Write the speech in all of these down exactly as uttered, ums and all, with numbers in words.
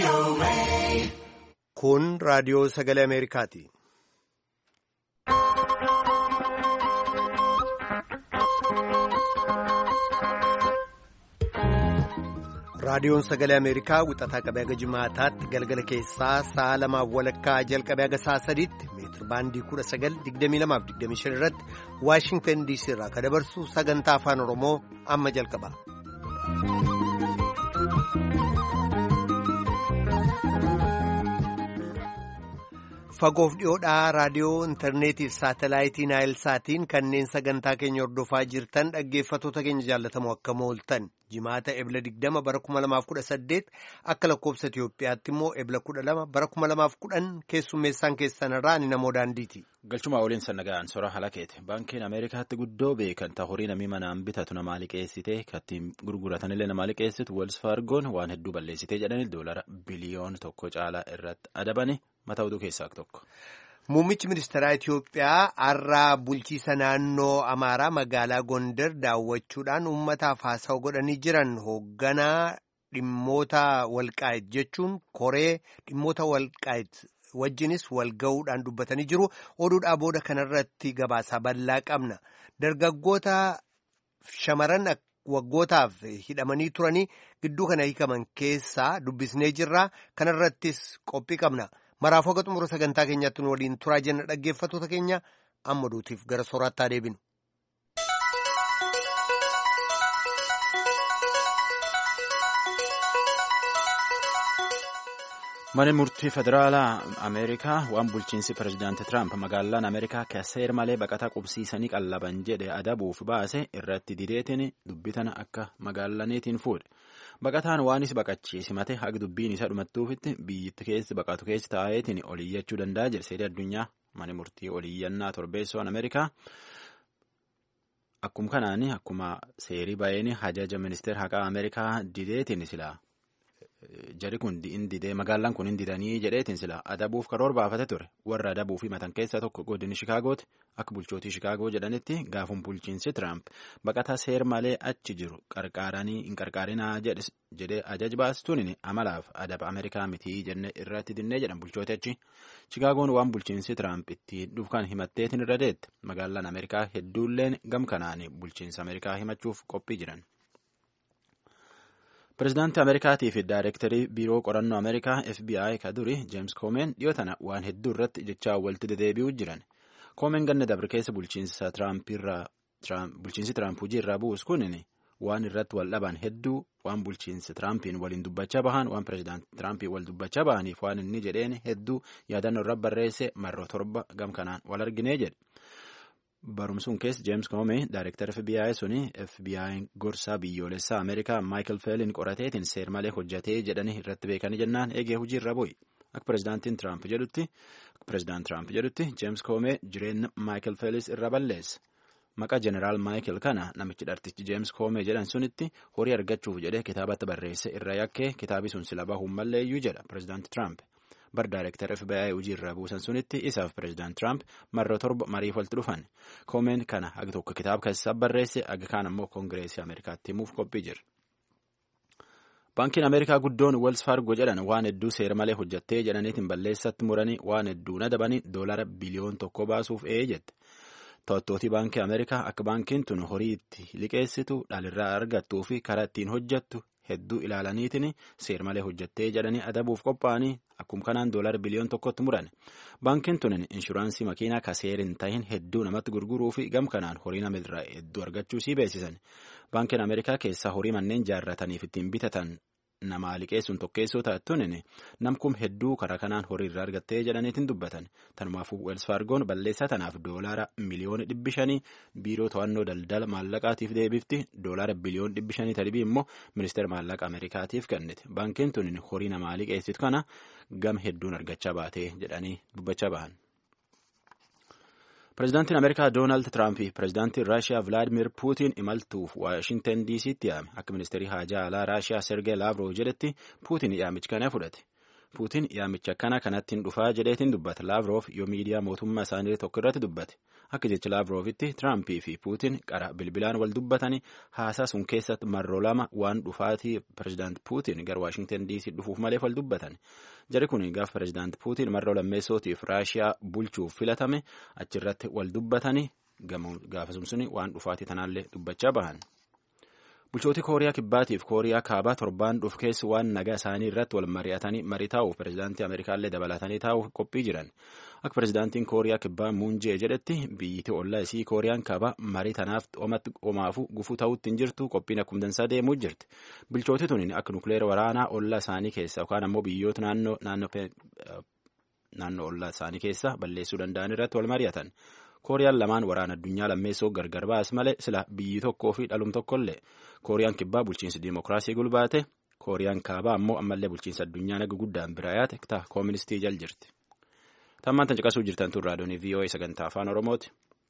Kun raadiyoo sagalee Ameerikaati. Raadiyoon sagalee Ameerikaa wixataa qabee haga jimaataatti galgala keessaa sa'a lamaaf walakkaa jalqabee haga sa'a sadiitti meetir baandii kudha sagal digdamii lamaaf digdamii shan irratti Waashingtan D C irraa kan dabarsu sagantaa afaan Oromoo amma jalqaba. Fagoof dhiyoodhaa raadiyoo intarneetiif saatalaayitii naayilsaatiin kanneen sagantaa keenya hordofaa jirtan dhaggeeffatoota keenya jaallatamoo akka mooltan jimaata ebla digdama bara kuma lamaaf kudha saddeet akka lakkoobsa Itiyoophiyaatti immoo ebla kudha lama bara kuma lamaaf kudhan keessummeessaan keessanirraa ani namoo daandiiti. Galchumaa waliin sannagaan sora halakeeti. Baankiin Ameerikaatti guddoo beekamta horii namni manaan bitatu namaa liqeessitee kattiin gurguratanillee namaa liqeessitu Wells Fargoon waan hedduu balleessitee jedhanii doolara biliyoon tokko caalaa irratti adabani. Mata oduu keessaa tokko. Muummichi ministeeraa Itiyoophiyaa har'aa bulchiisa naannoo Amaaraa magaalaa Gondar daawwachuudhaan uummataaf haasawa godhanii jiran hoogganaa dhimmoota walqaayit jechuun koree dhimmoota walqaayit wajjinis walga'uudhaan dubbatanii jiru. Oduudhaa booda kanarratti gabaasaa bal'aa qabna. Dargaggoota shamaran waggootaaf hidhamanii turanii gidduu kana hiikaman keessaa dubbisnee jirra. Kanarrattis qophii qabna. Maraafuu haga xumura sagantaa keenyaatti nu waliin turaa jenna dhaggeeffatoota keenya amma duutiif gara sooraattaa deebinu. Mana murtii federaalaa Ameerikaa waan bulchiinsi pirezidaantii Tiraamp magaalaan Ameerikaa seera malee baqataa qubsiisanii qallaban jedhe adabuuf baase irratti dideetiin dubbitan akka magaalaniitiin fuudhe. Baqataan waanis baqachiisi mate haga dubbiin isa dhumattuufitti biyyatti keessi baqatu keessi taa'eetiin oliyyachuu danda'a jedhe seerri addunyaa mana murtii oliyyannaa torbeessoon Ameerikaa. Akkuma kanaan akkuma seerii ba'een hajaja ministeera haqaa Ameerikaa dideetiin silaa. Jari kun didee magaalaan kun hin didanii jedheetiin sila adabuuf karoora baafate ture warra adabuu fi matan keessaa tokko godini Shikaagooti akka bulchootii Shikaagoo jedhanitti gaafuun bulchiinsi Tiraamp baqataa seer malee achi jiru qarqaaranii hin qarqaarinaa jedhee ajaj baastuun amalaaf adaba Ameerikaa mitii jenne irratti dinnee jedhan bulchooti achi Shikaagoon waan bulchiinsi Tiraamp itti dhufkan himatteetiin irra deette magaalaan Ameerikaa hedduulleen gamkanaan bulchiinsa Ameerikaa himachuuf qophii jiran. Pireezidaantii Ameerikaatii fi Daayirektarii Biiroo Qorannoo Ameerikaa F B I ka duri James Comey dhiyootana waan hedduu irratti jechaa walitti dedeebi'uu jiran. Comey ganna dabre keessa bulchiinsa Tiraamp hojii irraa bu'us kun waan irratti wal dhaban hedduu waan bulchiinsa Tiraampiin waliin dubbachaa bahan waan pireezidaantii Tiraampiin wal dubbachaa bahaniif waan inni jedheen hedduu yaadannoo irra barreesse marroo torba gamkanaan wal arginee jedhe. Barumsuun keessa James Comey Daayirektara F B I suni F B I gorsaa biyyoolessaa Ameerikaa Michael Flynn qorateetiin seer malee hojjatee jedhanii irratti beekanii jennaan eegee hojii irra bu'i. Akka pireezidaantiin Tiraamp jedhutti pireezidaant Tiraamp jedhutti James Comey jireenya Michael Flynn irra balleessa. Maqaa Jeneraal Michael kana namichi dhartichi James Comey jedhan sunitti horii argachuuf jedhee kitaabatti barreesse irra yakkee kitaabi sun sila bahuun malleeyyuu jedha pireezidaanti Tiraamp. Bar Daayirektara F B I hojii irraa buusan sunitti isaaf pireezidaant Tiraamp marra torba mariif walitti dhufan. Comey kana haga tokko kitaaba keessaa barreesse haga kaan ammoo koongireesii Ameerikaatti himuuf qophii jira. Baankiin Ameerikaa guddoon Wells Fargo jedhan waan hedduu seera malee hojjattee jedhaniitiin balleessatti muranii waan hedduu nadabanii doolara biliyoon tokko baasuuf ee jette. To'attootii baankii Ameerikaa akka baankiin tun horii itti liqeessitu dhalirraa argattuu fi karaa ittiin hojjattu hedduu ilaalaniitiin seer malee hojjattee jedhanii adabuuf qophaa'anii akkuma kanaan doolara biliyoon tokkotti muran. Baankiin tun inshuraansii makiinaa ka seer hin tahin hedduu namatti gurguruu fi gamkanaan horii namirraa hedduu argachuu sii beeksisan. Baankiin Ameerikaa keessaa horii manneen jaarrataniif ittiin bitatan namaa liqeessuun tokkeessoo taattuun namkum hedduu karaa kanaan horii irraa argattee jedhaniitiin dubbatan. Tanumaafuu Wells Fargoon balleessaa tanaaf doolaara miliyoona dhibbi shanii biiroo to'annoo daldala maallaqaatiif deebifti doolaara biliyoon dhibbi shanii talibii immoo ministeera maallaqa Ameerikaatiif kennite. Baankiin tun horii namaa liqeessitu kana gam hedduun argachaa baatee jedhanii dubbachaa bahan. Pireezidaantiin Ameerikaa Doonaald Tiraamp fi pireezidaantiin Raashiyaa Vilaadimir Puutiin imaltuuf Waashintan D C'tti yaame. Akka ministeerii haajaa alaa Raashiyaa Sergey Lavrov jedhetti Puutiin yaamicha kana fudhate. Puutiin yaamicha kana kanatti hin dhufaa jedheetiin dubbata. Lavrov yoo miidiyaa mootummaa isaanii tokko irratti dubbate. Akka jecha Laavroovitti Tiraampii fi Puutiin qara bilbilaan wal dubbatanii haasaa sun keessatti marroo lama waan dhufaatii pireezidaant Puutiin gara Waashingtan D C dhufuuf malee wal dubbatan. Jari kun gaaf pireezidaant Puutiin marroo lammeessootiif Raashiyaa bulchuuf filatame achirratti wal dubbatanii gaafa sun waan dhufaatii tanaallee dubbachaa bahan. Bulchooti Kooriyaa Kibbaatiif Kooriyaa Kaabaa torbaan dhuuf keessa waan nagaa isaanii irratti wal mari'atanii marii taa'uuf pireezidaantii Ameerikaallee dabalatanii taa'uuf qophii jiran. Akka pireezidaantiin Kooriyaa Kibbaa Muunjee jedhetti biyyittii ollaa isii Kooriyaan Kaabaa marii tanaaf omaafu gufuu ta'uutti hin jirtu qophiin akkuma dansaa deemuu jirti. Bulchooti tuniin akka nukleera waraanaa ollaa isaanii keessa yookaan ammoo biyyoota naannoo naannoo ollaa isaanii keessa balleessuu danda'an irratti wal mari'atan. Kooriyaan lamaan waraana addunyaa lammeessoo gargar baas malee sila biyyi tokkoo fi dhalum tokkollee. Kooriyaan Kibbaa bulchiinsa diimokiraasii gulbaate. Kooriyaan Kaabaa ammoo ammallee bulchiinsa addunyaa naga guddaan bira yaate ta'a kooministii jal jirti. Tammaan tan caqasuu jirtan tun raadiyoon V O A sagantaa afaan Oromooti.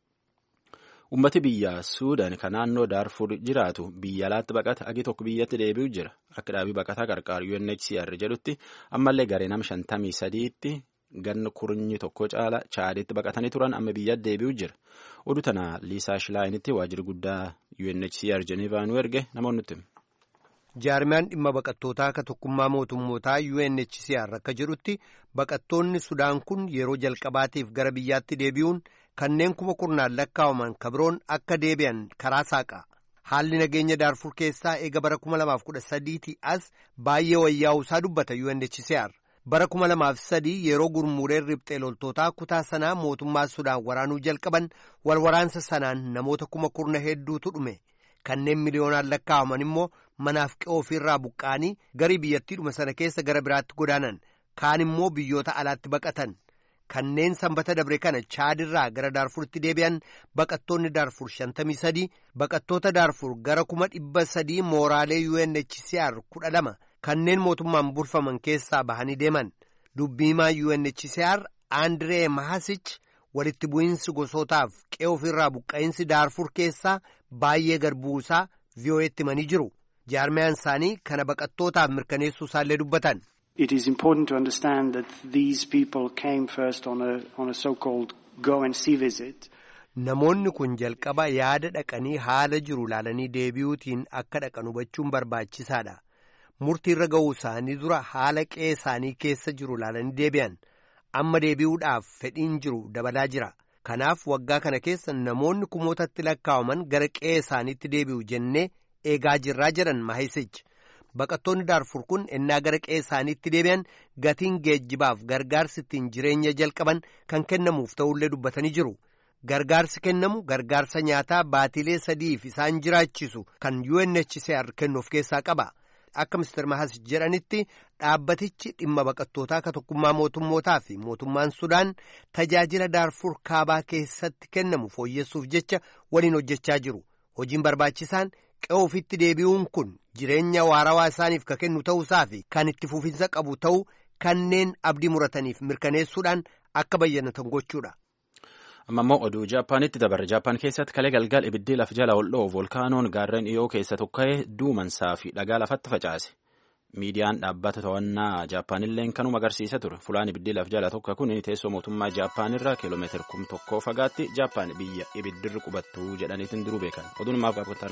Ummati biyya Suudaan kan naannoo Daarfur jiraatu biyya alaatti baqata agi tokko biyyatti deebi'u jira. Akka dhaabii baqataa qarqaaru U N H C R jedhutti ammallee garee nama shantamii sadiitti ganna kurnyi tokko caala Chaaditti baqatanii turan amma biyya deebi'u jira. Oduu tana Liisaa Shilaayinitti waajjirri guddaa U N H C R Jenevaa nu erge namoonni nutti. Jaarmiyaan dhimma baqattootaa akka tokkummaa mootummootaa U N H C R akka jedhutti baqattoonni Sudaan kun yeroo jalqabaatiif gara biyyaatti deebi'uun kanneen kuma kurnaan lakkaawaman kabroon akka deebi'an karaa saaqa. Haalli nageenya Daarfur keessaa eega bara kuma lamaaf kudha sadiitii as baay'ee wayyaa'uusaa dubbata U N H C R. Bara kuma lamaaf sadii yeroo gurmuudheen riphxee loltootaa kutaa sanaa mootummaa Sudaan waraanuu jalqaban wal waraansa sanaan namoota kuma kurna hedduutu dhume. Kanneen miliyoonaan lakkaawaman immoo manaaf qe'oo ofirraa buqqaanii garii biyyattiidhuma sana keessa gara biraatti godaanan kaan immoo biyyoota alaatti baqatan. Kanneen sanbata dabre kana Chaadirraa gara Daarfuritti deebi'an baqattoonni Daarfur shantamii sadii baqattoota Daarfur gara kuma dhibba sadii mooraalee U N H C R kudha lama kanneen mootummaan bulfaman keessaa bahanii deeman. Dubbiimaa U N H C R Andree Mahasich walitti bu'iinsi gosootaaf qe'oo ofirraa buqqa'insi Daarfur keessaa baay'ee garbuusaa V O A'tti himanii jiru. Jaarmiyaan isaanii kana baqattootaaf mirkaneessuu isaallee dubbatan. It is important to understand that these people came first on a on a so-called go and see visit. Namoonni kun jalqaba yaada dhaqanii haala jiru laalanii deebi'uutiin akka dhaqan hubachuun barbaachisaadha. Murtii irra ga'uu isaanii dura haala qe'ee isaanii keessa jiru laalanii deebi'an. Amma deebi'uudhaaf fedhiin jiru dabalaa jira. Kanaaf waggaa kana keessa namoonni kumootatti lakkaawaman gara qe'ee isaaniitti deebi'u jennee eegaa jirraa jedhan Mahisichi. Baqattoonni Daarfur kun ennaa gara qe'ee isaaniitti deebi'an gatiin geejjibaaf gargaarsi ittiin jireenya jalqaban kan kennamuuf ta'ullee dubbatanii jiru. Gargaarsi kennamu gargaarsa nyaataa baatilee sadiif isaan jiraachisu kan U N H C R kennu of keessaa qaba. Akka Mister Mahas jedhanitti dhaabbatichi dhimma baqattootaa ka tokkummaa mootummootaa fi mootummaan Sudaan tajaajila Daarfur kaabaa keessatti kennamu fooyyessuuf jecha waliin hojjechaa jiru. Hojiin barbaachisaan qe'oo ofitti deebi'uun kun jireenya waarawaa isaaniif ka kennu ta'uusaa fi kan itti fufinsa qabu ta'uu kanneen abdii murataniif mirkaneessuudhaan akka bayyanatan gochuudha. Amma immoo oduu Jaappaanitti dabarre. Jaappaan keessatti kalee galgal ibiddi laf jala ol dho'u volkaanoon gaarreen dhiyoo keessa tokka'ee duumansaa fi dhagaa lafatti facaase. Miidiyaan dhaabbata to'annaa Jaappaanillee kanuma agarsiisa ture. Fulaan ibiddi laf jala tokko kun teessoo mootummaa Jaappaanirraa kiiloomeetira kum tokkoo fagaatti Jaappaan biyya ibiddirri qubattu jedhaniitiin duruu beekan. Oduun maaf qaqqabatan.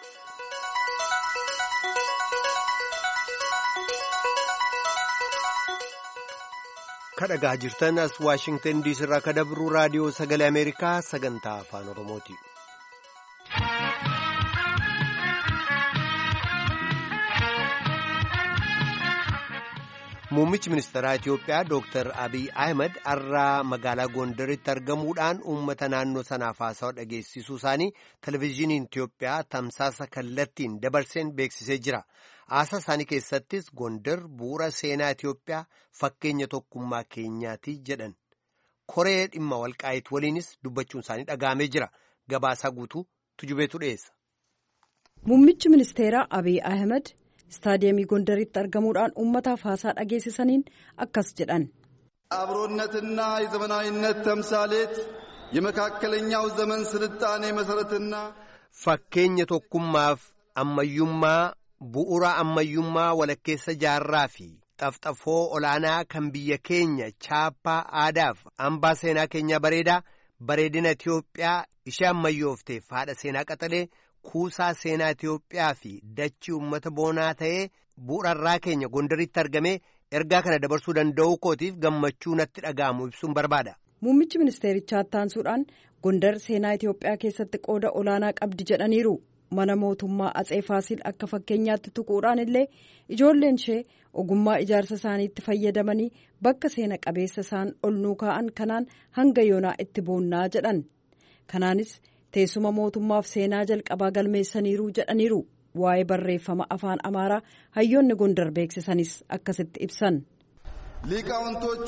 Kadhagaa jirtan as Waashingtan D C irraa ka dabru raadiyoo sagalee Ameerikaa sagantaa afaan Oromooti. Muummichi ministeeraa Itiyoophiyaa Dooktar Abiy Ahmed har'aa magaalaa Gondaritti argamuudhaan uummata naannoo sanaaf haasawa dhageessisuu isaanii televizyiiniin Itiyoophiyaa tamsaasa kallattiin dabarseen beeksisee jira. Haasaa isaanii keessattis Gondar bu'uura seenaa Itiyoophiyaa fakkeenya tokkummaa keenyaati jedhan. Koree dhimma walqaayit waliinis dubbachuun isaanii dhagahamee jira. Gabaasaa guutuu tujubeetu dhiyeessa. Muummichi ministeeraa Abiy Ahmed ስታዲየም ጎንደሪtti argamuudhaan uummataaf haasaa dhageessisaniin akkas jedhan. አብሮነትና የዘመናዊነት ተምሳሌት የመካከለኛው ዘመን ስልጣኔ መሰረትና fakkeenya tokkummaaf ammayyummaa bu'uura ammayyummaa walakkeessa jaarraa fi xafxafoo olaanaa kan biyya keenya chaappaa aadaaf hambaa seenaa keenya bareedaa bareedina Itiyoophiyaa ishee ammayyoofteef haadha seenaa qaxalee kuusaa seenaa Itiyoophiyaa fi dachii uummata boonaa ta'ee bu'uurarraa keenya Gondaritti argamee ergaa kana dabarsuu danda'uu kootiif gammachuu natti dhaga'amu ibsuun barbaada. Muummichi ministeerichaa ittaansuudhaan Gondar seenaa Itiyoophiyaa keessatti qooda olaanaa qabdi jedhaniiru. Mana mootummaa Atsee Faasil akka fakkeenyaatti tuquudhaan illee ijoolleen ishee ogummaa ijaarsa isaaniitti fayyadamanii bakka seena qabeessa isaan ol nuu kaa'an kanaan hanga yoonaa itti boonnaa jedhan. Kanaanis teessuma mootummaaf seenaa jalqabaa galmeessaniiru jedhaniiru. Waa'ee barreeffama afaan Amaaraa hayyoonni Gondar beeksisanis akkasitti ibsan. ሊቃውንቶቿ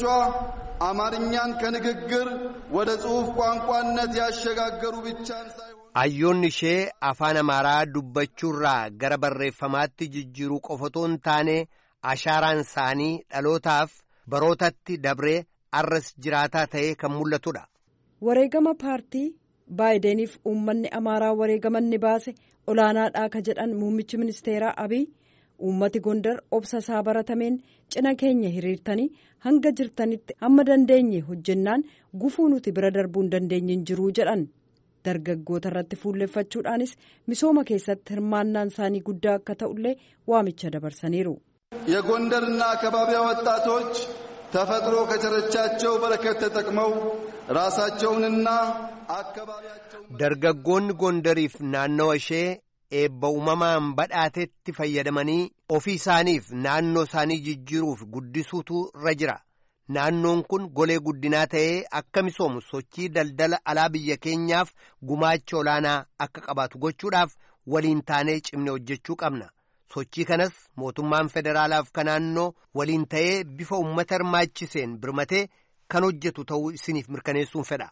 አማርኛን ከንግግር ወደ ጽሑፍ ቋንቋነት ያሸጋገሩ ብቻን ሳይሆን hayyoonni ishee afaan Amaaraa dubbachuurraa gara barreeffamaatti jijjiiruu qofotoon taane ashaaraan isaanii dhalootaaf barootatti dabree arras jiraataa ta'ee kan mul'atudha. Wareegama paartii Baayideniif uummanni Amaaraa wareegaman ni baase olaanaadhaa ka jedhan muummichi ministeeraa Abiy uummati Gondar obsa isaa baratameen cina keenya hiriirtanii hanga jirtanitti hamma dandeenye hojjennaan gufuu nuti bira darbuu hin dandeenye hin jiruu jedhan. Dargaggoota irratti fuulleffachuudhaanis misooma keessatti hirmaannaan isaanii guddaa akka ta'ullee waamicha dabarsaniiru. የጎንደርና አካባቢዋ ወጣቶች ተፈጥሮ ከቸረቻቸው በረከት ተጠቅመው ራሳቸውንና አካባቢያቸውን dargaggoonni Gondariif naannawa ishee eebba uumamaan badhaatetti fayyadamanii ofii isaaniif naannoo isaanii jijjiiruuf guddisuutu irra jira. Naannoon kun golee guddinaa ta'ee akka misoomu sochii daldala alaa biyya keenyaaf gumaacha olaanaa akka qabaatu gochuudhaaf waliin taanee cimne hojjechuu qabna. Sochii kanas mootummaan federaalaaf kan naannoo waliin ta'ee bifa uummata hirmaachiseen birmatee kan hojjetu ta'uu isiniif mirkaneessuun fedha.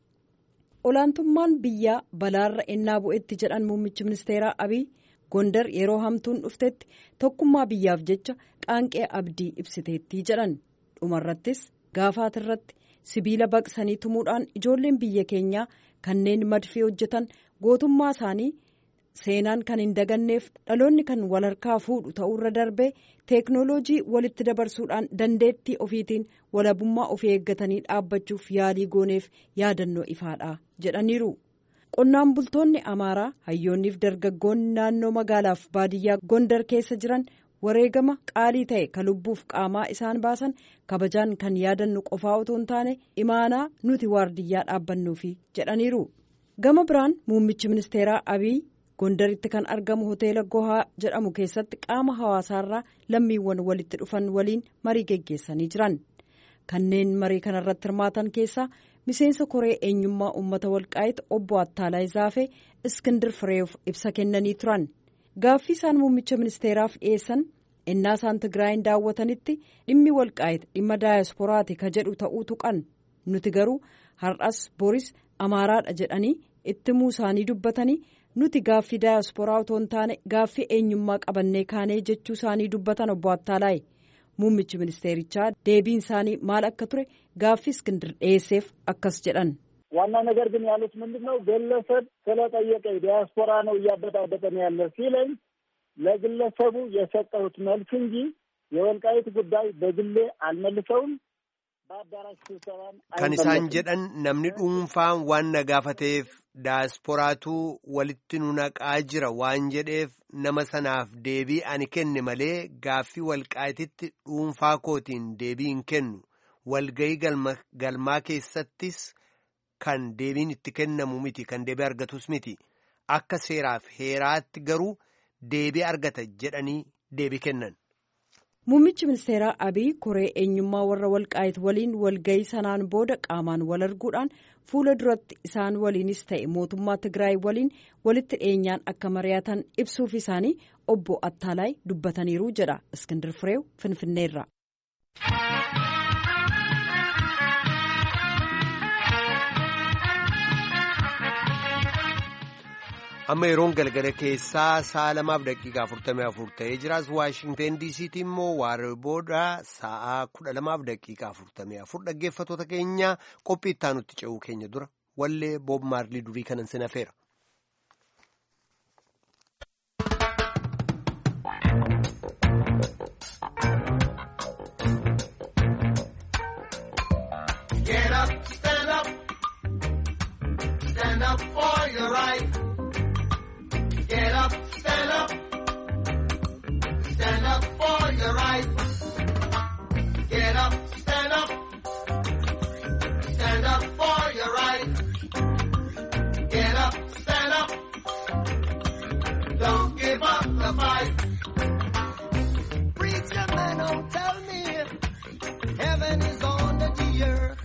Olaantummaan biyyaa balaarra ennaa bu'etti jedhan muummichi ministeeraa Abiy Gondar yeroo hamtuun dhuftetti tokkummaa biyyaaf jecha qaanqee abdii ibsiteetti jedhan. Dhumarrattis gaafaatirratti sibiila baqsanii tumuudhaan ijoolleen biyya keenyaa kanneen madfii hojjetan gootummaa isaanii seenaan kan hin daganneef dhaloonni kan wal harkaa fuudhu ta'uurra darbee teeknooloojii walitti dabarsuudhaan dandeettii ofiitiin walabummaa ofii eeggatanii dhaabbachuuf yaalii gooneef yaadannoo ifaadha jedhaniiru. Qonnaan bultoonni Amaaraa hayyoonniif dargaggoonni naannoo magaalaaf baadiyyaa Gondar keessa jiran wareegama qaalii ta'e ka lubbuuf qaamaa isaan baasan kabajaan kan yaadannu qofaa otoo hin taane imaanaa nuti waardiyyaa dhaabbannuufi jedhaniiru. Gama biraan muummichi ministeeraa Abiy Gondaritti kan argamu hoteela Gohaa jedhamu keessatti qaama hawaasaarraa lammiiwwan walitti dhufan waliin marii geggeessanii jiran. Kanneen marii kanarratti hirmaatan keessaa miseensa koree eenyummaa uummata Walqaayit obbo Attaalaa Zaafee Iskindir Fireef ibsa kennanii turan. Gaaffii isaan muummicha ministeeraaf dhiyeessan ennaa isaan Tigraayin daawwatanitti dhimmi Walqaayit dhimma daayasporaati ka jedhu ta'uu tuqan. Nuti garuu har'as boris Amaaraadha jedhanii itti himuu isaanii dubbatanii nuti gaaffii daayasporaa otoo hin taane gaaffii eenyummaa qabannee kaanee jechuu isaanii dubbatan obbo Attaalaa. Muummichi ministeerichaa deebiin isaanii maal akka ture gaaffii Iskindir dhiyeesseef akkas jedhan. ዋና ነገር ግን ያሉት ምንድነው ግለሰብ ስለጠየቀኝ ዲያስፖራ ነው እያበጣበጠን ያለ ሲለኝ ለግለሰቡ የሰጠሁት መልስ እንጂ የወልቃይት ጉዳይ በግሌ አልመልሰውም በአዳራሽ ስብሰባን kan isaan jedhan namni dhuunfaan waan na gaafateef daasporaatu walitti nu naqaa jira waan jedheef nama sanaaf deebii ani kenne malee gaaffii Walqaayititti dhuunfaa kootiin deebii hin kennu walgayii galmaa keessattis kan deebiin itti kennamu miti kan deebii argatus miti akka seeraaf heeraatti garuu deebii argata jedhanii deebii kennan. Muummichi ministeeraa Abiy koree eenyummaa warra Walqaayit waliin walgayii sanaan booda qaamaan wal arguudhaan fuula duratti isaan waliinis ta'e mootummaa Tigraay waliin walitti dhiyeenyaan akka mari'atan ibsuuf isaanii obbo Attaalaa dubbataniiru jedha Iskindir Fireew Finfinneerra. amma yeroon galgala keessaa sa'a lamaaf daqiiqaa afurtamii afur ta'ee jiraas Waashingteen diisiitti immoo waaree booda sa'a kudha lamaaf daqiiqaa afurtamii afur dhaggeeffatoota keenya qophii itti aanutti ce'uu keenya dura wallee Boob Maarlii durii kanan sinafeera. up the fight. Preacher man, don't tell me heaven is under the earth.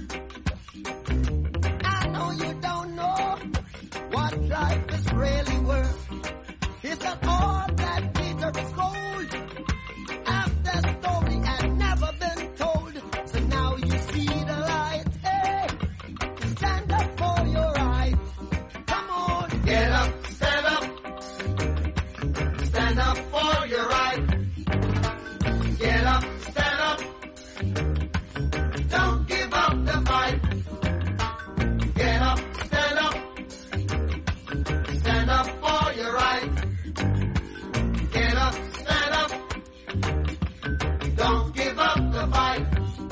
I know you don't know what life is really worth. It's not all that Peter is gold. After story had never been told. So now you see the light. Hey, stand up for your right. Come on, get up, stand up. Stand up for your right. Get up, stand up. Don't give up the fight. Get up, stand up. Stand up for your right. Get up, stand up. Don't give up the fight.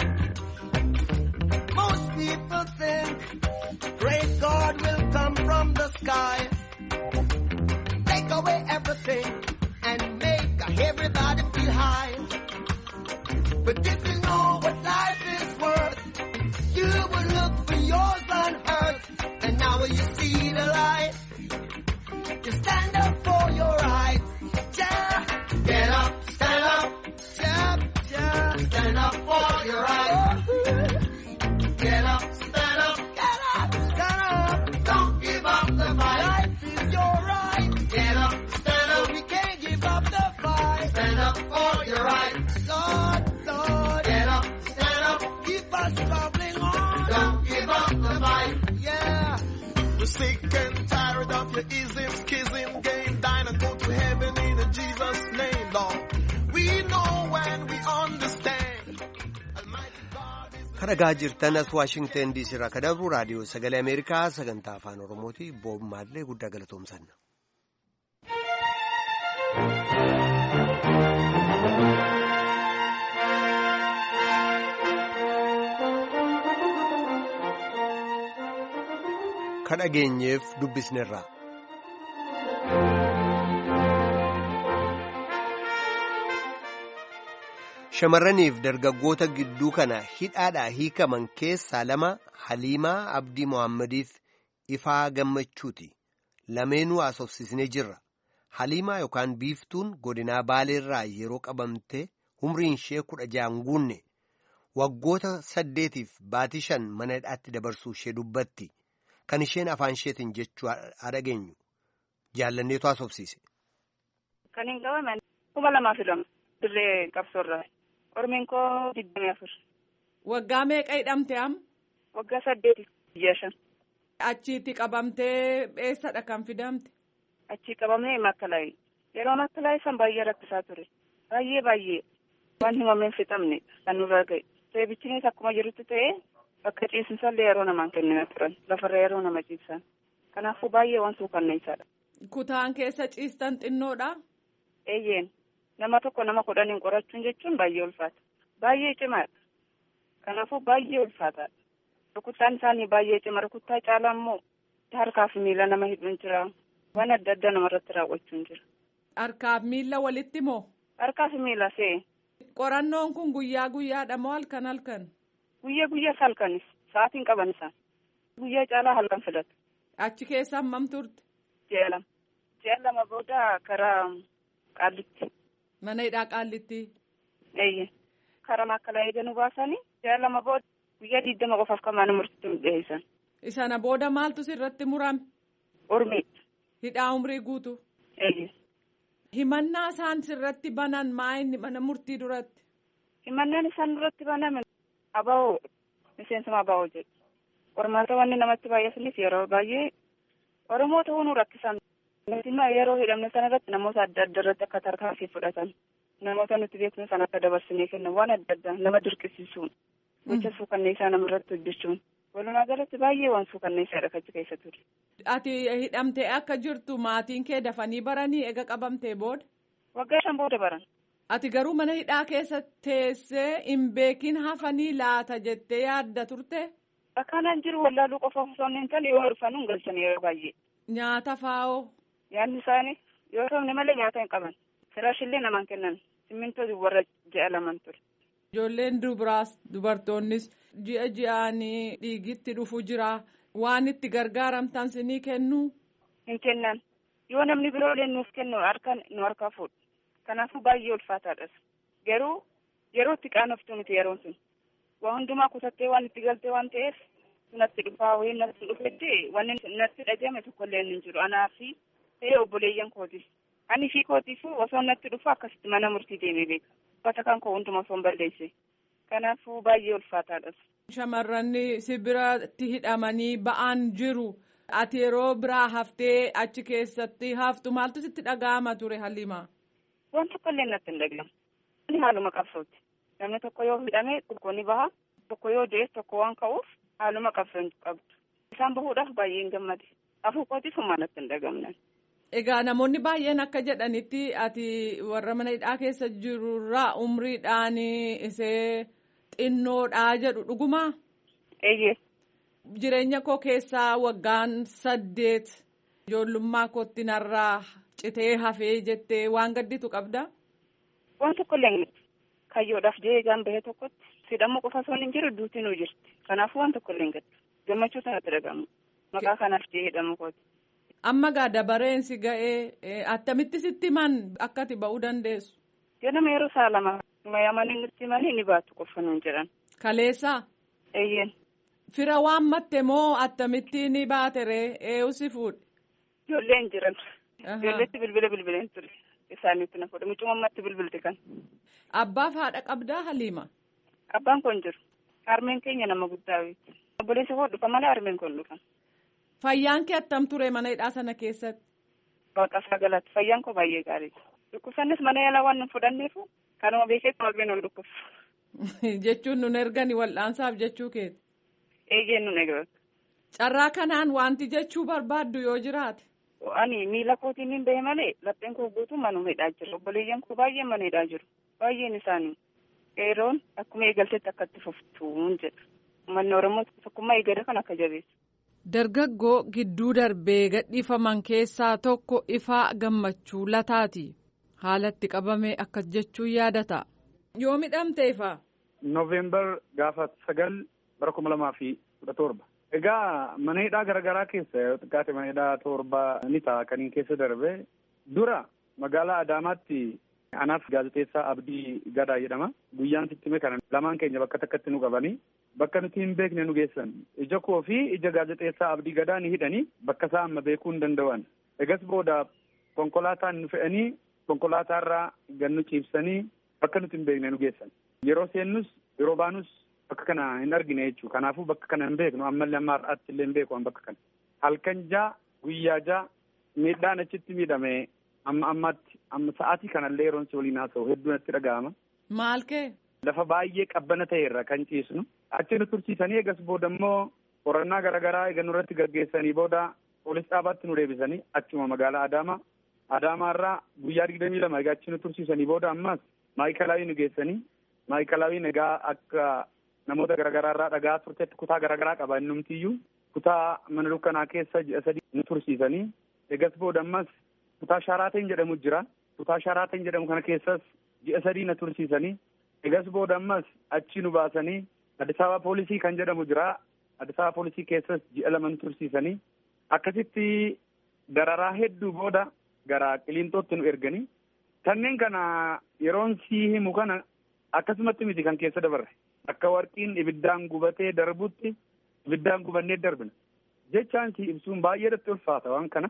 Most people think great God will come from the sky, take away everything and make everybody feel high. But if you know what life is worth, you will look for yours on earth. And now you see the light, you stand up for your rights. Yeah, get up, stand up. Yeah, yeah, stand up for your rights. Get up, stand up. Get up, stand up. Don't give up the fight. Life is your right. Get up, stand up. We can't give up the fight. Stand up for your rights. Lord, Lord. Get up, stand up. Keep us traveling on. Don't give up the fight. Yeah. We're sick and tired of your ism, schism, game, dine and go to heaven in Jesus' name, Lord. We know when we understand. Almighty God is... Karagaa jirtan as Waashingtan D C irraa kadabru raadiyoo sagalee Ameerikaa sagantaa afaan Oromooti. Boob Maadlee guddaa galatoomsanna. Kadhageenyeef dubbisneerra. Shamarraniif dargaggoota gidduu kana hidhaadhaa hiikaman keessaa lama Haliimaa Abdii Mohammadiif Ifaa Gammachuuti. Lameenuu haasofsiisnee jirra. Haliimaa yookaan Biiftuun godinaa Baaleerraa yeroo qabamte umriin ishee kudha ja'an guunne waggoota saddeetiif baatii shan mana hidhaatti dabarsuu ishee dubbatti. Kan isheen afaan isheetiin jechuu dhageenyu jaallanneetu haasofsiise. Kan hin qabaman kuma lamaa fi lama dirree qabsoorraa. Ormiin koo digdamii afur. Waggaa meeqa hidhamte am? Waggaa saddeeti biyya shan. Achiitti qabamtee eessadha kan fidamte? Achii qabamee Makkalaayii. Yeroo Makkalaayii san baay'ee rakkisaa ture. Baay'ee baay'ee waan himameen fixamne kan nurra ga'e. Seebichinis akkuma jirutti ta'ee bakka ciisinsallee yeroo namaan kennina turan. Lafarra yeroo nama ciibsan. Kanaafuu baay'ee waan suukanneessaadha. Kutaan keessa ciistan xinnoodha? Eeyyeen. Nama tokko nama kudhaniin qorachuun jechuun baay'ee ulfaata. Baay'ee cimaadha. Kanaafuu baay'ee ulfaataadha. Rukuttaan isaanii baay'ee cima. Rukuttaa caalaa immoo harkaa fi miila nama hidhuun jira. Waan adda addaa namarratti raawwachuun jira. Harkaa fi miila walitti moo? Harkaa fi miila see. Qorannoon kun guyyaa guyyaadha moo halkan halkan? Guyyaa guyyaa halkanis. Sa'aatiin qaban isaan. Guyyaa caalaa halkan filatu. Achi keessa hammam turte? Ji'a lama. Ji'a lama booda karaa Qaallitti. Mana hidhaa Qaallitti? Eeyyee. Karaa Makkalaayii ganuu baasanii ji'a lama booda guyyaa digdama qofaaf kan mana murtiitti dhiyeessan. Isana booda maaltu sirratti murame? Ormi. Hidhaa umrii guutu? Eeyyee. Himannaa isaan sirratti banan maa inni mana murtii duratti? Himannaan isaan duratti baname aba'oo miseensuma aba'oo jedhu. Qormaata wanni namatti baay'ataniif yeroo baay'ee Oromoo ta'uu nu rakkisan. Mootummaa yeroo hidhamne sana irratti namoota adda addaa irratti akka tarkaanfii fudhatan. Namoota nuti beeknu sana akka dabarsinee kennan waan adda addaa nama dirqisiisuun. Gocha suukanneessaa namarratti hojjechuun. Walumaa galatti baay'ee waan suukanneessaadha achi keessa ture. Ati hidhamtee akka jirtu maatiin kee dafanii baranii ega qabamtee booda? Waggaa shan booda baran. Ati garuu mana hidhaa keessa teessee hin beekin hafanii laata jettee yaadda turte? Akkanaan jiru wallaaluu qofa osoo hin taane yoo hirfanuun galchan yeroo baay'ee. Nyaata faa'oo? Yaadni isaanii yoo ta'u malee nyaata hin qaban. Firaashillee namaan kennan. Simmintoo warra ji'a laman ture. Ijoolleen dubaraas dubartoonnis ji'a ji'aanii dhiigitti dhufu jira. Waan itti gargaaramtan sinii kennuu? Hin kennan. yoo namni biroolee nuuf kennu harka nu harkaa fuudhu. Kanaafuu baay'ee ulfaataadhas. Garuu yeroo itti qaanoftu nuti yeroon sun. Waa hundumaa kutattee waan itti galtee waan ta'eef natti dhufaa wayii natti dhufetti wanni natti dhagahame tokkollee hin jiru. Anaa fi ta'ee obboleeyyan kooti. Ani fi kootiifuu osoo natti dhufu akkasitti mana murtii deemee beeka. Uffata kan koo hundumaa osoo hin balleesse. Kanaafuu baay'ee ulfaataadhas. Shamarran sibiratti hidhamanii ba'aan jiru. Ati yeroo biraa haftee achi keessatti haftu maaltu sitti dhaga'ama ture Haliima? Waan tokkollee natti hin dhaga'amu. Ani haaluma qabsooti. Namni tokko yoo hidhame tokko ni baha. Tokko yoo du'e tokko waan ka'uuf haaluma qabsoo qabdu. Isaan bahuudhaaf baay'ee hin gammade. Afuu kootiif homaa natti hin dhaga'amne. Egaa namoonni baay'een akka jedhanitti ati warra mana hidhaa keessa jirurraa umriidhaan isee xinnoodhaa jedhu dhugumaa? Eeyyee. Jireenya koo keessaa waggaan saddeet ijoollummaa kootti narraa citee hafee jettee waan gadditu qabdaa? Waan tokkollee hin jirtu. Kayyoodhaaf jeegaan bahee tokkotti sidhamuu qofa osoo hin jiru duutinuu jirti. Kanaafuu waan tokkollee hin gaddu. Gammachuu sanatti dhagamu. Maqaa kanaaf jee hidhamu kooti. Amma gaa dabareensi ga'ee attamitti sitti himan akka ati ba'uu dandeessu? Ganama yeroo saa lama mayamanii nutti himanii ni baatu qofa nuun jedhan. Kaleessaa? Eeyyeen. Fira waan matte moo attamitti ni baateree eeyu si fuudhe? Ijoolleen jiran. Ijoolleetti bilbila bilbileen ture. Isaaniitti na fuudhe. Mucuma ammatti bilbilte kan. Abbaaf haadha qabdaa Haliima? Abbaan kun jiru. Harmeen keenya nama guddaa beekti. Obboleessa koo dhufa malee harmeen kun dhufan. Fayyaan kee attam ture mana hidhaa sana keessatti? Waaqasaa galatti. Fayyaan koo baay'ee gaariidha. Dhukkubsannis mana yaalaa waan nu fudhanneefu kanuma beekee waaqni nu dhukkubsu. Jechuun nun ergani wal'aansaaf jechuu keeti? Eeyyeen nun eegatu. Carraa kanaan wanti jechuu barbaaddu yoo jiraate? Ani miila kootiin hin bahe malee lapheen koo guutuu manuma hidhaa jiru. Obboleeyyan koo baay'een mana hidhaa jiru. Baay'een isaanii. Yeroon akkuma eegaltetti akka itti fuftuun jedha. Uummanni Oromoo tokkummaa eegale kan akka jabeessu. Dargaggoo gidduu darbee gadhiifaman keessaa tokko Ifaa Gammachuu Lataati. Haalatti qabamee akkas jechuun yaadata. Yoo midhamte Ifaa? Nooveembar gaafa sagal bara kuma lamaa fi kudha torba. Egaa mana hidhaa garaagaraa keessa yoo xiqqaate mana hidhaa torba ni ta'a kan keessa darbe. Dura magaalaa Adaamaatti anaaf gaazexeessaa Abdii Gadaa jedhama. Guyyaan sittime kana lamaan keenya bakka takkatti nu qabanii bakka nuti hin beekne nu geessan. Ija koo fi ija gaazexeessaa Abdii Gadaa ni hidhanii bakka isaa amma beekuu hin danda'an. Egas booda konkolaataan nu fe'anii konkolaataarraa gannu ciibsanii bakka nuti hin beekne nu geessan. Yeroo seennus yeroo baanus bakka kana hin argine jechuudha. Kanaafuu bakka kana hin beeknu ammallee amma har'aatti illee hin beeku bakka kana. Halkan jaa guyyaa jaa miidhaan achitti miidhame amma ammaatti amma sa'aatii kanallee yeroon si waliin haasa'u hedduu natti dhaga'ama. Maal kee? Lafa baay'ee qabbana ta'erra kan ciisnu. Achi nu tursiisanii eegas booda immoo qorannaa garaagaraa eega nurratti gaggeessanii booda poolis dhaabaatti nu deebisanii achuma magaalaa Adaamaa. Adaamaarraa guyyaa digdamii lama egaa achi nu tursiisanii booda ammas maayikalaawii nu geessanii maayikalaawii egaa akka namoota garaagaraarraa dhagaa turtetti kutaa garaagaraa qaba innumtiyyuu kutaa mana dukkanaa keessa ji'a sadii nu tursiisanii eegas booda ammas kutaa Sharaateen jedhamu jira. Kutaa Sharaateen jedhamu kana keessas ji'a sadii na tursiisanii eegas booda ammas achi nu baasanii Addis Ababa poolisii kan jedhamu jira. Addis Ababa poolisii keessas ji'a lama nu tursiisanii akkasitti dararaa hedduu booda gara Qiliinxootti nu erganii kanneen kana yeroon sii himu kana akkasumatti miti kan keessa dabarre. Akka warqiin ibiddaan gubatee darbutti ibiddaan gubannee darbina. Jechaan si ibsuun baay'eedatti ulfaata waan kana.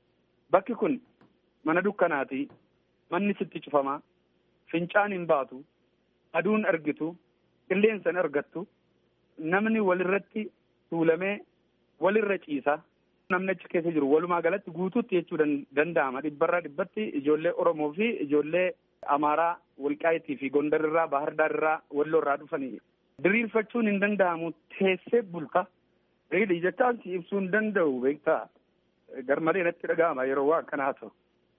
Bakki kun mana dukkanaati. Manni sitti cufamaa. Fincaan hin baatu. Aduun argitu. Qilleensa hin argattu. Namni walirratti tuulamee walirra ciisa. Namni achi keessa jiru walumaa galatti guutuutti jechuu danda'ama. Dhibbarraa dhibbatti ijoollee Oromoo fi ijoollee Amaaraa, Walqaayitii fi Gondarirraa, Bahardaarraa, Walloorraa dhufanii diriirfachuun hin danda'amu teessee bulta. Reedii jechaan si ibsuu hin danda'u beektaa. Garmalee natti dhaga'ama yeroo waa akkanaa ta'u.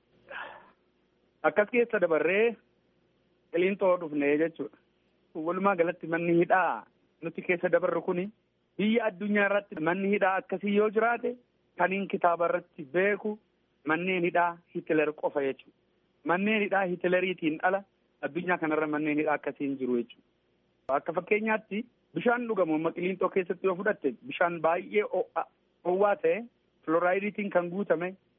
Akkas keessa dabarree Qiliinxoo dhufnee jechuudha. Walumaa galatti manni hidhaa nuti keessa dabarru kuni biyya addunyaa irratti manni hidhaa akkasii yoo jiraate kaniin kitaaba irratti beeku manneen hidhaa Hitler qofa jechuudha. Manneen hidhaa Hitleriitiin ala addunyaa kanarra manneen hidhaa akkasii hin jiru jechuudha. Akka fakkeenyaatti bishaan dhugamu amma Qiliinxoo keessatti yoo fudhatte bishaan baay'ee ho'aa ta'e filoraayidiitiin kan guutame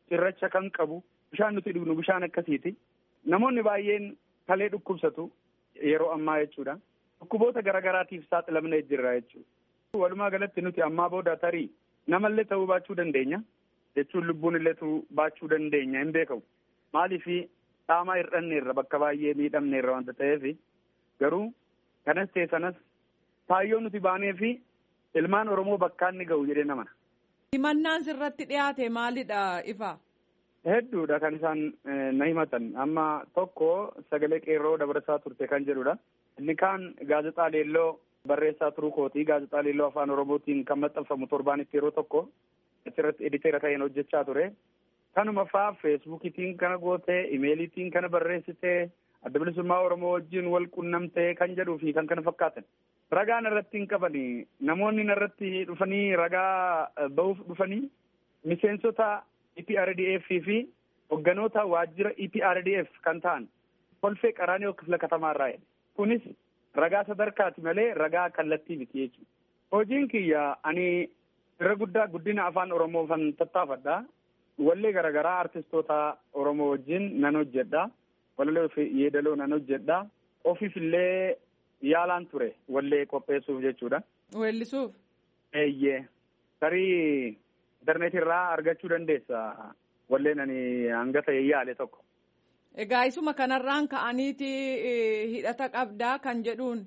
cirracha kan qabu bishaan nuti dhugnu bishaan akkasiiti. Namoonni baay'een kalee dhukkubsatu yeroo ammaa jechuudha. Dhukkuboota garaagaraatiif saaxilamnee jirra jechuudha. Walumaa galatti nuti ammaa booda tarii namallee ta'uu baachuu dandeenya jechuun lubbuun illee baachuu dandeenya hin beekamu. Maaliif dhaamaa hir'anneerra bakka baay'ee miidhamneerra wanta ta'eef garuu kanas ta'e sanas taayyoo nuti baanee fi ilmaan Oromoo bakkaan ni ga'u jedhee namana. Himannaan sirratti dhiyaate maalidha ifa? Hedduudha kan isaan na himatan. Amma tokko sagalee qeerroo dabarsaa turte kan jedhudha. Inni kaan gaazexaa leelloo barreessaa turuu kooti. Gaazexaa leelloo afaan Oromootiin kan maxxanfamu torbaanitti yeroo tokko achirratti editeera ta'een hojjechaa ture. Kanuma fa'aa feesbuukiitiin kana gootee, imeeliitiin kana barreessitee, adda bilisummaa Oromoo wajjin wal qunnamtee kan jedhuu fi kan kana fakkaatan. Ragaan irratti hin qabanii namoonni irratti dhufanii ragaa bahuuf dhufanii miseensota E P R D F fi hogganoota waajjira E P R D F kan ta'an kolfee qaraanii kifla katamaarraa jedhe. Kunis ragaa sadarkaati malee ragaa kallattii miti jechuudha. Hojiin kiyya ani irra guddaa guddina afaan Oromoo kan tattaafadha. Wallee garaagaraa artistoota Oromoo wajjin nan hojjedha. Wallee fi yeedaloo nan hojjedha. Ofiif illee yaalaan ture wallee qopheessuuf jechuudha. Weellisuuf? Eeyyee. Tarii interneet irraa argachuu dandeessa walleen ani hanga ta'e yaale tokko. Egaa isuma kanarraan ka'aniiti hidhata qabdaa kan jedhuun.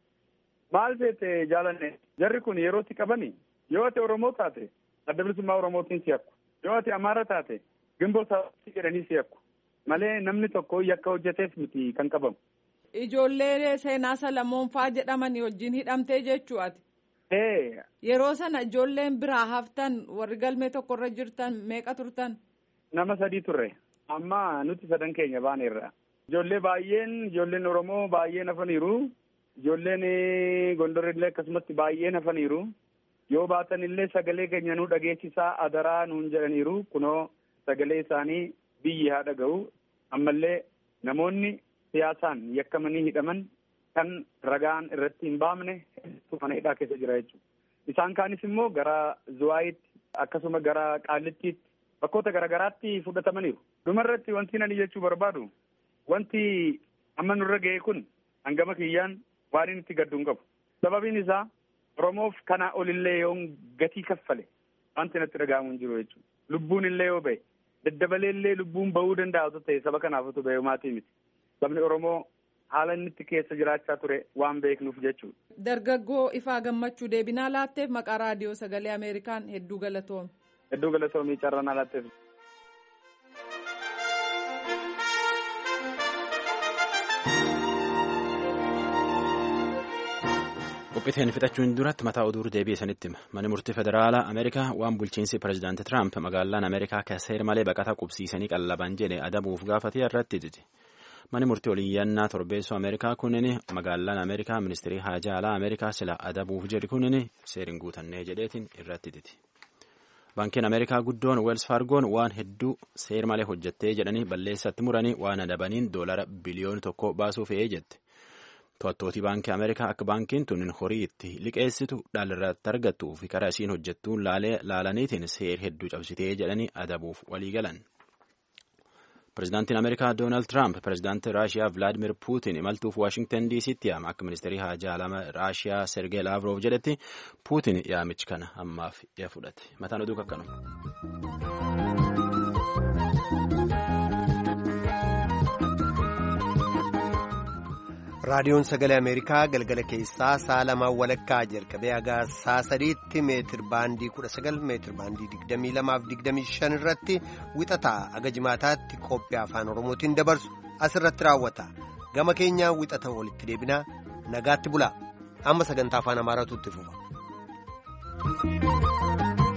Maal seete jaalanne jarri kun yerootti qabani yoo ati Oromoo taate adda bilisummaa Oromootiin si yakku yoo ati Amaara taate gimboo sabaatti jedhanii si yakku malee namni tokko yakka hojjeteef miti kan qabamu. Ijoollee seenaa Salamoon fa'aa jedhamanii wajjin hidhamtee jechuu ati. Yeroo sana ijoolleen biraa haftan warri galmee tokkorra jirtan meeqa turtan? Nama sadii turre. Amma nuti sadan keenya baaneerra. Ijoollee baay'een ijoolleen Oromoo baay'een hafaniiru. Ijoolleen Gondorillee akkasumatti baay'een hafaniiru. Yoo baatan illee sagalee keenya nu dhageessisaa adaraa nuun jedhaniiru. Kunoo sagalee isaanii biyyi haa dhaga'u. Ammallee namoonni siyaasaan yakkamanii hidhaman kan ragaan irratti hin baamne mana hidhaa keessa jira jechuudha. Isaan kaanis immoo gara Zuwaayitti akkasuma gara Qaallittiitti bakkoota garaagaraatti fudhatamaniiru. Dhumarratti wanti nani jechuu barbaadu wanti amma nurra ga'e kun hangama kiyyaan waan inni itti gaddu hin qabu. Sababiin isaa Oromoof kanaa olillee yoo gatii kaffale wanti natti dhaga'amu hin jiru jechuudha. Lubbuun illee yoo ba'e daddabalee illee lubbuun bahuu danda'a ta'e saba kanaaf utuu ba'e maatii miti. Sabni Oromoo haala inni itti keessa jiraachaa ture waan beeknuuf jechuudha. Dargaggoo Ifaa Gammachuu deebinaa laatteef maqaa raadiyoo sagalee Ameerikaan hedduu galatoomi. Hedduu galatoomii carraa laatteef. Qophiiteen fixachuun duratti mataa oduu deebi'e sanitti hima. Manni murtii federaalaa Ameerikaa waan bulchiinsi pirezidaantii Tiraamp magaalaan Ameerikaa seera malee baqataa qubsiisanii qallaban jedhe adabuuf gaafatee irratti diti. Manni murtii oliiyyannaa torbeessoo Ameerikaa kunin magaalaan Ameerikaa ministeerii haajaa alaa Ameerikaa sila adabuuf jedhi kunin seerin guutannee jedheetiin irratti diti. Baankiin Ameerikaa guddoon Weels Fargoon waan hedduu seera malee hojjettee jedhanii balleessatti muranii waan adabaniin doolara biliyoona tokko baasuuf fe'ee jette. To'attootii baankii Ameerikaa akka baankiin tun horii itti liqeessitu dhaalirratti argattuu fi karaa isiin hojjettuun laalaniitiin seera hedduu cabsitee jedhanii adabuuf walii galan. Pireezidaantiin Ameerikaa Doonaald Tiraamp pireezidaantii Raashiyaa Vilaadimir Puutin imaltuuf Waashingtan D C'tti yaama akka ministeerii haajaa alaa Raashiyaa Sergey Laavrov jedhetti Puutin yaamichi kana ammaaf dhiya fudhate. Mataan oduu kakkanuma. raadiyoon sagalee ameerikaa galgala keessaa sa'a lamaa walakkaa jalqabee haga sa'a sadiitti meetir baandii kudha sagal meetir baandii digdamii lamaaf digdamii shan irratti wixataa haga jimaataatti qophii afaan oromootiin dabarsu asirratti raawwata gama keenyaa wixata walitti deebinaa nagaatti bulaa amma sagantaa afaan amaaraatu itti fufa.